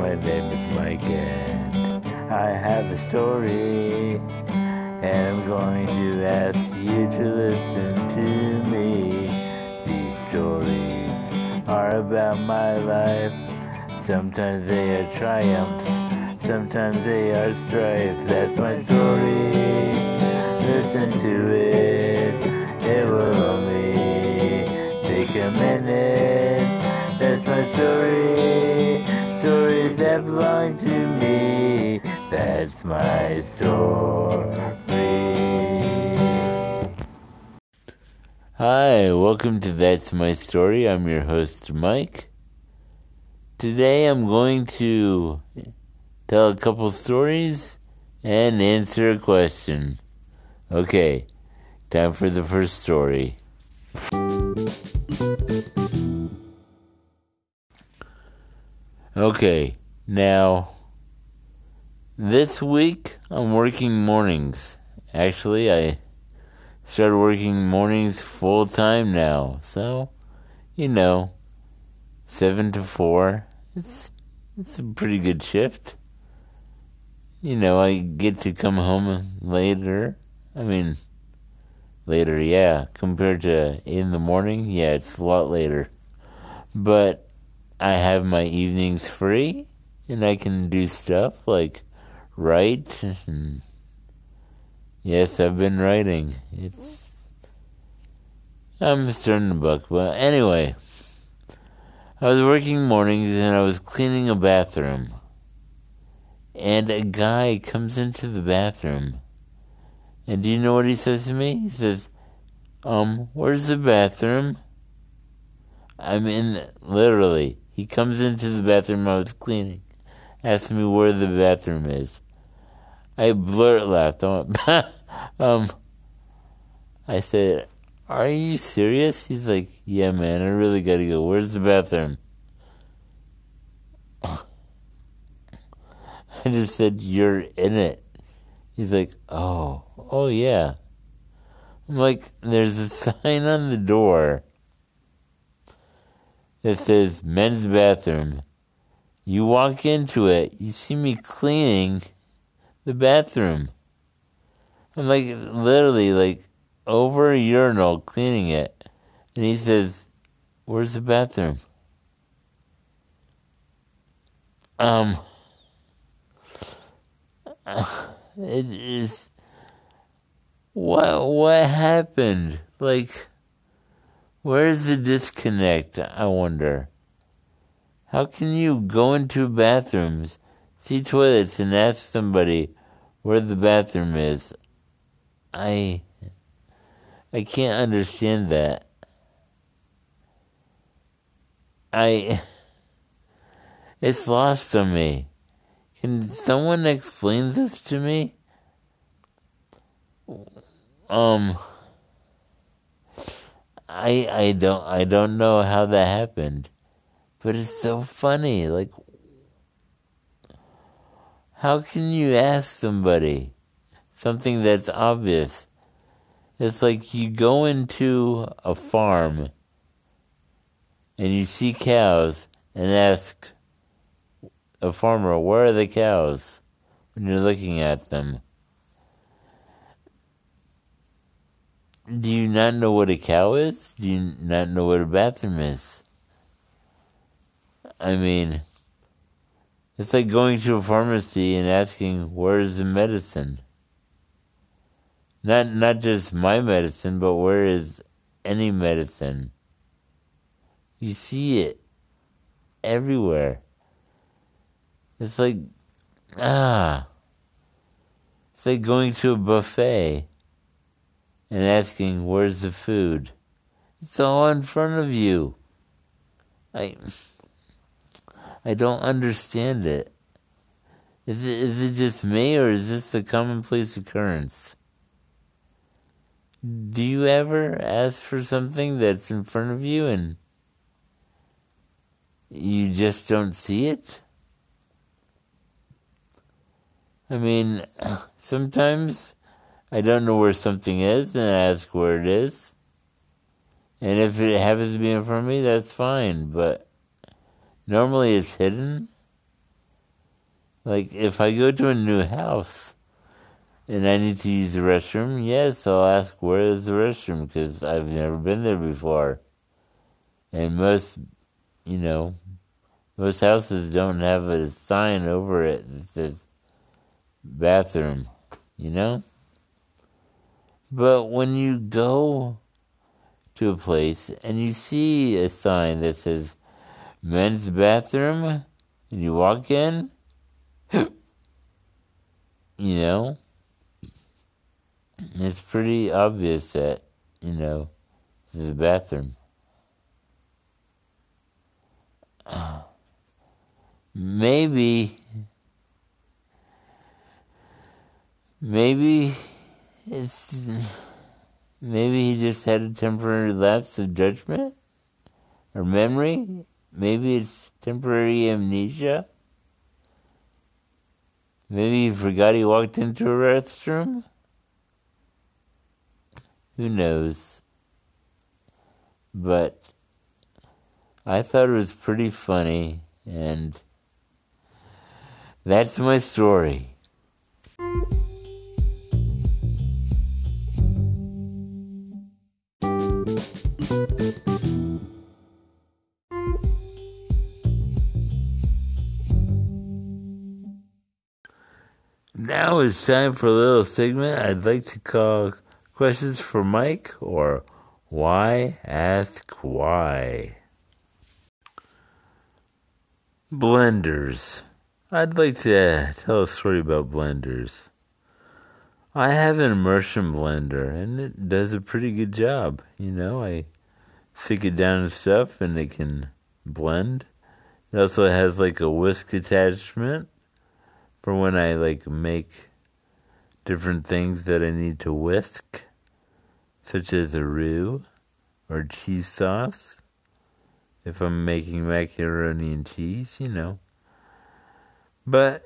my name is Mike, and I have a story, and I'm going to ask you to listen to me. These stories are about my life. Sometimes they are triumphs, sometimes they are strife. That's my story. Listen to it. It will only take a minute. That's my story. Stories that belong to me. That's my story. Hi, welcome to That's My Story. I'm your host, Mike. Today I'm going to tell a couple stories and answer a question. Okay, time for the first story. Okay, now, this week I'm working mornings. Actually, I started working mornings full time now. So, 7 to 4. It's a pretty good shift. I get to come home later. Later, yeah. Compared to in the morning, yeah, it's a lot later. But I have my evenings free, and I can do stuff like write. And yes, I've been writing. I'm starting a book, but anyway. I was working mornings, and I was cleaning a bathroom. And a guy comes into the bathroom. And do you know what he says to me? He says, where's the bathroom? Literally, he comes into the bathroom I was cleaning, asks me where the bathroom is. I blurt laughed. I said, are you serious? He's like, yeah, man, I really gotta go. Where's the bathroom? I just said, you're in it. He's like, oh yeah. I'm like, there's a sign on the door that says men's bathroom. You walk into it, you see me cleaning the bathroom. I'm like, literally, like, over a urinal cleaning it. And he says, where's the bathroom? It is, what happened? Like, where's the disconnect, I wonder? How can you go into bathrooms, see toilets, and ask somebody where the bathroom is? I can't understand that. It's lost on me. Can someone explain this to me? I don't know how that happened. But it's so funny. Like, how can you ask somebody something that's obvious? It's like you go into a farm and you see cows and ask a farmer, where are the cows? When you're looking at them. Do you not know what a cow is? Do you not know what a bathroom is? It's like going to a pharmacy and asking, where's the medicine? Not just my medicine, but where is any medicine? You see it everywhere. It's like, it's like going to a buffet and asking, where's the food? It's all in front of you. I don't understand it. Is it just me, or is this a commonplace occurrence? Do you ever ask for something that's in front of you and you just don't see it? Sometimes I don't know where something is and I ask where it is. And if it happens to be in front of me, that's fine. But normally it's hidden. Like, if I go to a new house and I need to use the restroom, yes, I'll ask where is the restroom because I've never been there before. And most houses don't have a sign over it that says bathroom, But when you go to a place and you see a sign that says men's bathroom and you walk in, it's pretty obvious that, this is a bathroom. Maybe he just had a temporary lapse of judgment or memory. Maybe it's temporary amnesia. Maybe he forgot he walked into a restroom. Who knows? But I thought it was pretty funny, and that's my story. Now it's time for a little segment I'd like to call Questions for Mike, or Why Ask Why. Blenders. I'd like to tell a story about blenders. I have an immersion blender, and it does a pretty good job. I stick it down and stuff, and it can blend. It also has like a whisk attachment for when I make different things that I need to whisk, such as a roux or cheese sauce. If I'm making macaroni and cheese, But,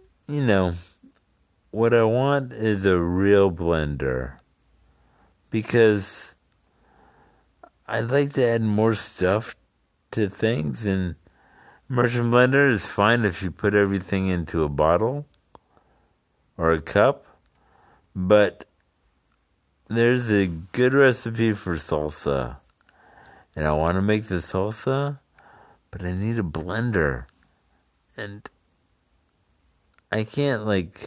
what I want is a real blender, because I'd like to add more stuff to things, and immersion blender is fine if you put everything into a bottle or a cup, but there's a good recipe for salsa, and I want to make the salsa, but I need a blender, and I can't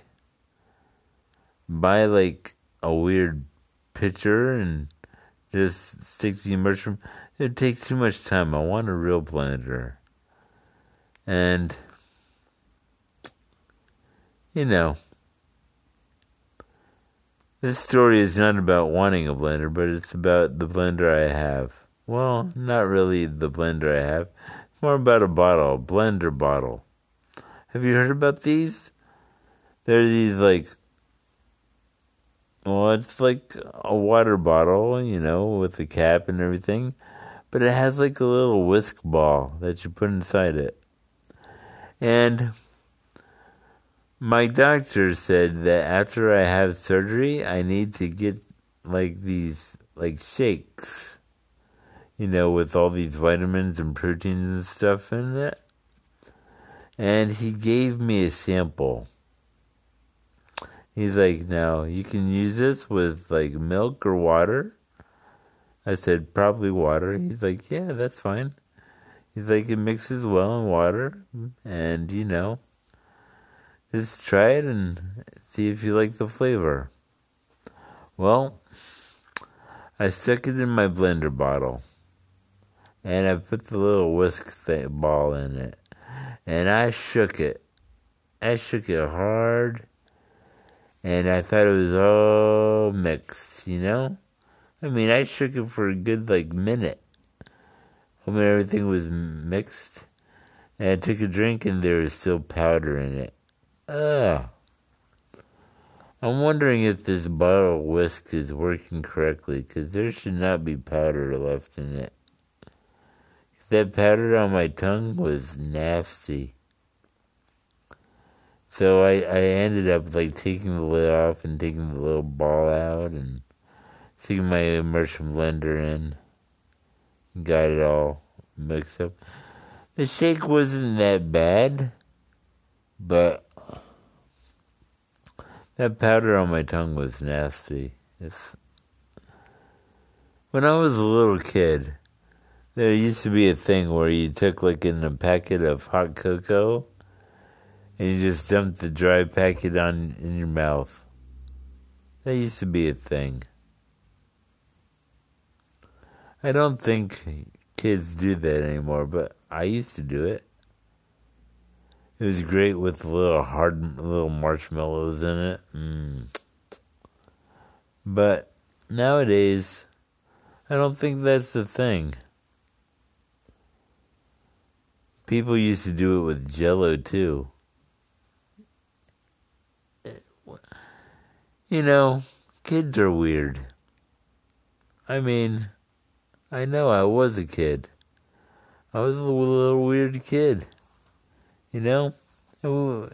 buy a weird pitcher and just stick the immersion. It takes too much time. I want a real blender. And, this story is not about wanting a blender, but it's about the blender I have. Well, not really the blender I have. It's more about a blender bottle. Have you heard about these? They're these it's like a water bottle, with the cap and everything. But it has a little whisk ball that you put inside it. And my doctor said that after I have surgery, I need to get these shakes, with all these vitamins and proteins and stuff in it. And he gave me a sample. He's like, now, you can use this with milk or water. I said, probably water. He's like, yeah, that's fine. He's like, it mixes well in water, and, just try it and see if you like the flavor. Well, I stuck it in my blender bottle, and I put the little whisk ball in it, and I shook it. I shook it hard, and I thought it was all mixed, I shook it for a good, minute. When everything was mixed, and I took a drink, and there was still powder in it. Ugh. I'm wondering if this bottle of whisk is working correctly, because there should not be powder left in it. That powder on my tongue was nasty. So I ended up taking the lid off and taking the little ball out and sticking my immersion blender in. Got it all mixed up. The shake wasn't that bad, but That powder on my tongue was nasty. When I was a little kid, there used to be a thing where you took like in a packet of hot cocoa and you just dumped the dry packet in your mouth. That used to be a thing. I don't think kids do that anymore, but I used to do it. It was great with little marshmallows in it. But nowadays, I don't think that's the thing. People used to do it with Jell-O too. You know, kids are weird. I mean, I know I was a kid. I was a little weird kid. You know?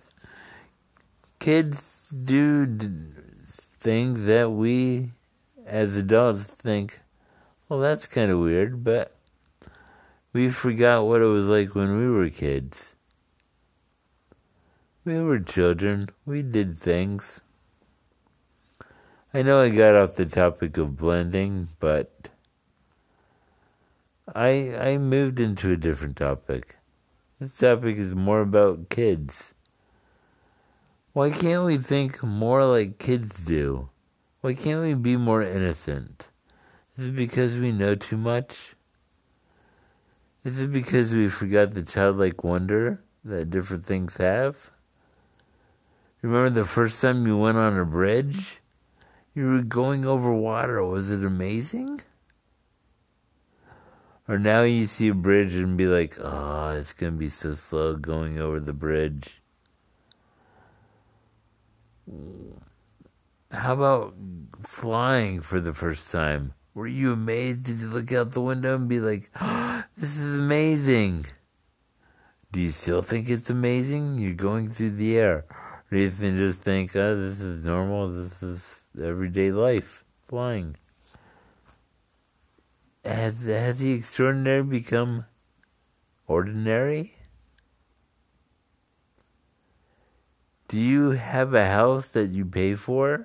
Kids do things that we, as adults, think, well, that's kind of weird, but we forgot what it was like when we were kids. We were children. We did things. I know I got off the topic of blending, but I moved into a different topic. This topic is more about kids. Why can't we think more like kids do? Why can't we be more innocent? Is it because we know too much? Is it because we forgot the childlike wonder that different things have? Remember the first time you went on a bridge? You were going over water. Was it amazing? Or now you see a bridge and be like, oh, it's going to be so slow going over the bridge. How about flying for the first time? Were you amazed? Did you look out the window and be like, oh, this is amazing? Do you still think it's amazing? You're going through the air. Or do you just think, oh, this is normal, this is everyday life, flying? Has the extraordinary become ordinary? Do you have a house that you pay for?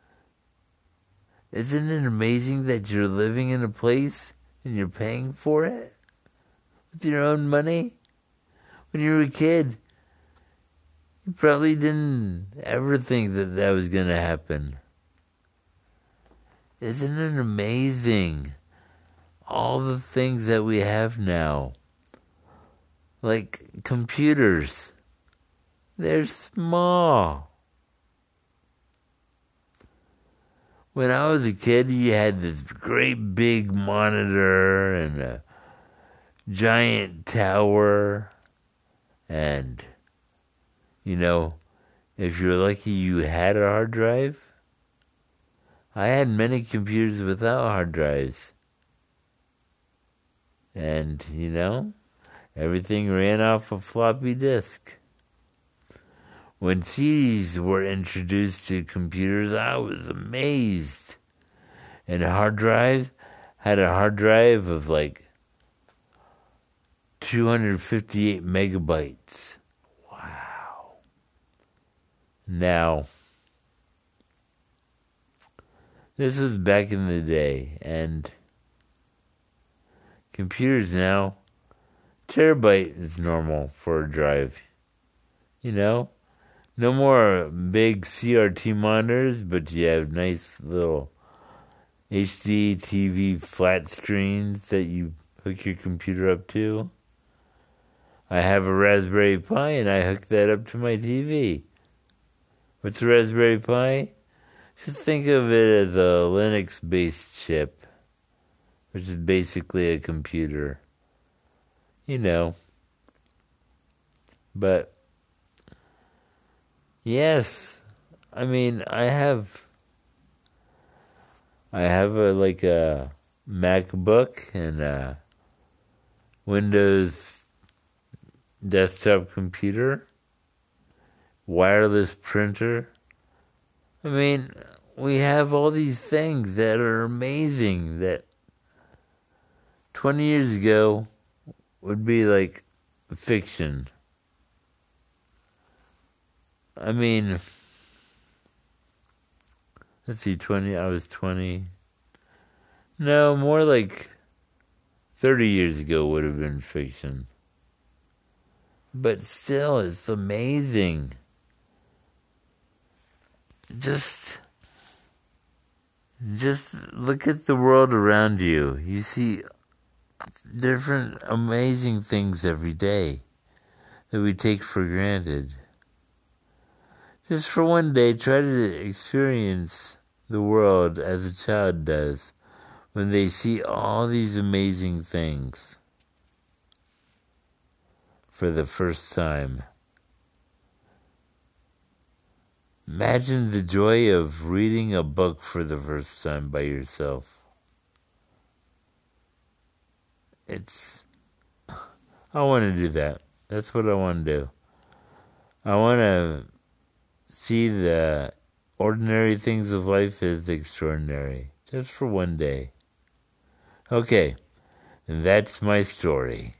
Isn't it amazing that you're living in a place and you're paying for it with your own money? When you were a kid, you probably didn't ever think that that was going to happen. Isn't it amazing? All the things that we have now. Like computers. They're small. When I was a kid, you had this great big monitor and a giant tower. And, you know, if you're lucky, you had a hard drive. I had many computers without hard drives. And, you know, everything ran off a floppy disk. When CDs were introduced to computers, I was amazed. And hard drives had a hard drive of like 258 megabytes. Wow. Now, this was back in the day, and computers now, terabyte is normal for a drive. You know? No more big CRT monitors, but you have nice little HD TV flat screens that you hook your computer up to. I have a Raspberry Pi and I hook that up to my TV. What's a Raspberry Pi? Just think of it as a Linux-based chip, which is basically a computer. You know. But yes, I mean, I have a MacBook and a Windows desktop computer, wireless printer. I mean, we have all these things that are amazing that 20 years ago would be like fiction. I mean, let's see, 20, I was 20. No, more like 30 years ago would have been fiction. But still, it's amazing. Just look at the world around you. You see different amazing things every day that we take for granted. Just for one day, try to experience the world as a child does when they see all these amazing things for the first time. Imagine the joy of reading a book for the first time by yourself. I want to do that. That's what I want to do. I want to see the ordinary things of life as extraordinary, just for one day. Okay, and that's my story.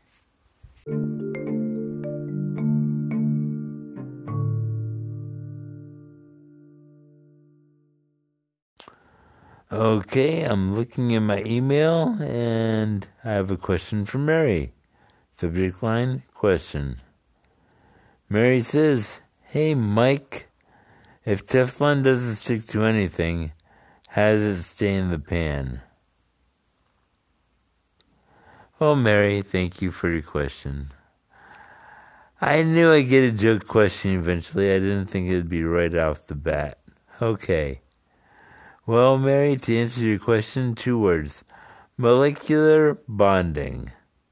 Okay, I'm looking in my email, and I have a question from Mary. Subject line, question. Mary says, "Hey, Mike, if Teflon doesn't stick to anything, how does it stay in the pan?" Well, Mary, thank you for your question. I knew I'd get a joke question eventually. I didn't think it'd be right off the bat. Okay. Well, Mary, to answer your question, 2 words. Molecular bonding.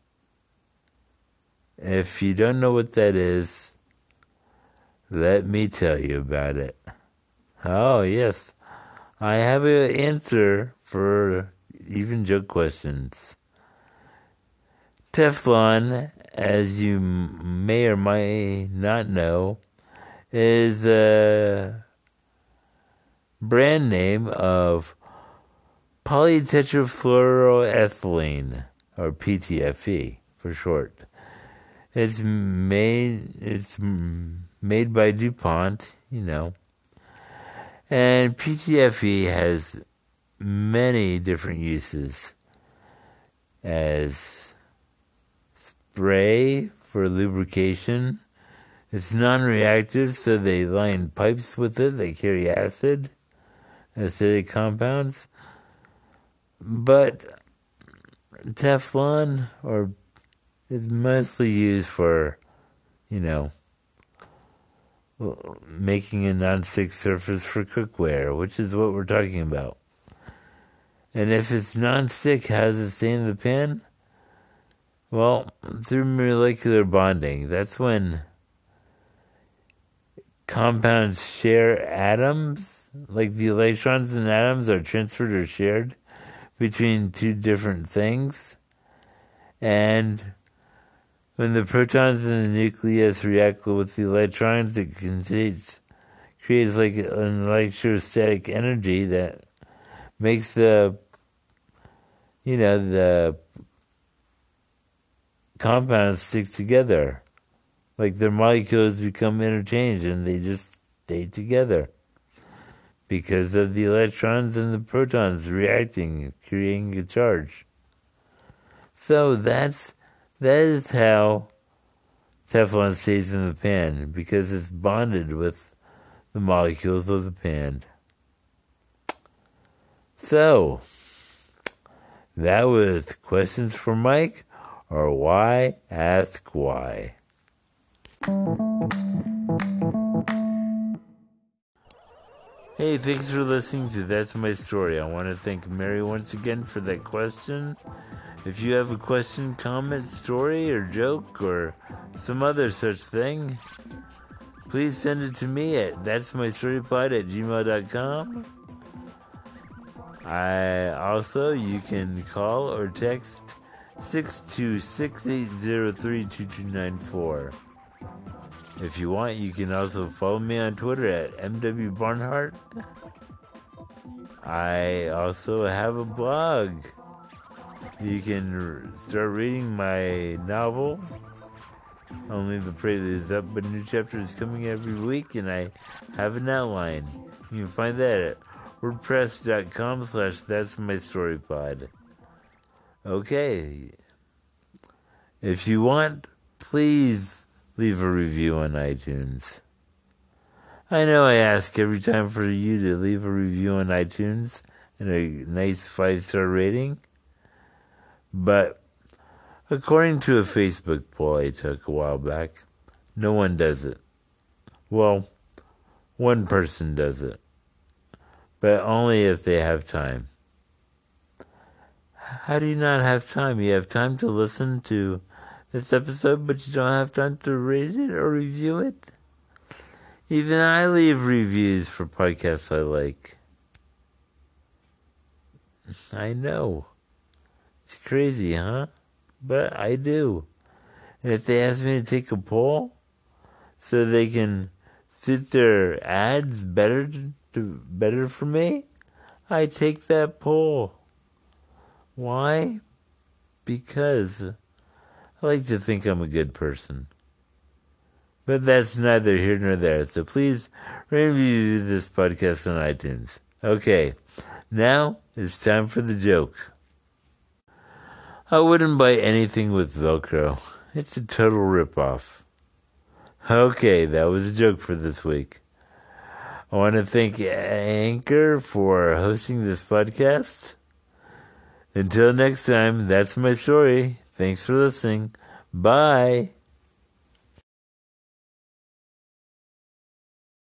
If you don't know what that is, let me tell you about it. Oh, yes. I have an answer for even joke questions. Teflon, as you may or may not know, is a brand name of polytetrafluoroethylene, or PTFE for short. It's made by DuPont, and PTFE has many different uses as spray for lubrication. It's non-reactive, so they line pipes with it. They carry acidic compounds. But Teflon is mostly used for, making a non-stick surface for cookware, which is what we're talking about. And if it's non-stick, how does it stay in the pan? Well, through molecular bonding. That's when compounds share atoms, like the electrons and atoms are transferred or shared between 2 different things. And when the protons in the nucleus react with the electrons, it creates like an electrostatic energy that makes the compounds stick together. Like their molecules become interchanged and they just stay together because of the electrons and the protons reacting, creating a charge. So that is how Teflon stays in the pan, because it's bonded with the molecules of the pan. So, that was questions for Mike, or why ask why. Hey, thanks for listening to That's My Story. I want to thank Mary once again for that question. If you have a question, comment, story, or joke, or some other such thing, please send it to me at that'smystorypod@gmail.com. You can call or text 626-803-2294. If you want, you can also follow me on Twitter at MWBarnhart. I also have a blog. You can start reading my novel, Only the Prelude is Up, but new chapter is coming every week, and I have an outline. You can find that at WordPress.com/that'smystorypod. Okay. If you want, please leave a review on iTunes. I know I ask every time for you to leave a review on iTunes and a nice 5-star rating, but according to a Facebook poll I took a while back, no one does it. Well, one person does it, but only if they have time. How do you not have time? You have time to listen to this episode, but you don't have time to rate it or review it? Even I leave reviews for podcasts I like. I know. It's crazy, huh? But I do. And if they ask me to take a poll so they can fit their ads better for me, I take that poll. Why? Because I like to think I'm a good person. But that's neither here nor there. So please review this podcast on iTunes. Okay, now it's time for the joke. I wouldn't buy anything with Velcro. It's a total ripoff. Okay, that was a joke for this week. I want to thank Anchor for hosting this podcast. Until next time, that's my story. Thanks for listening. Bye.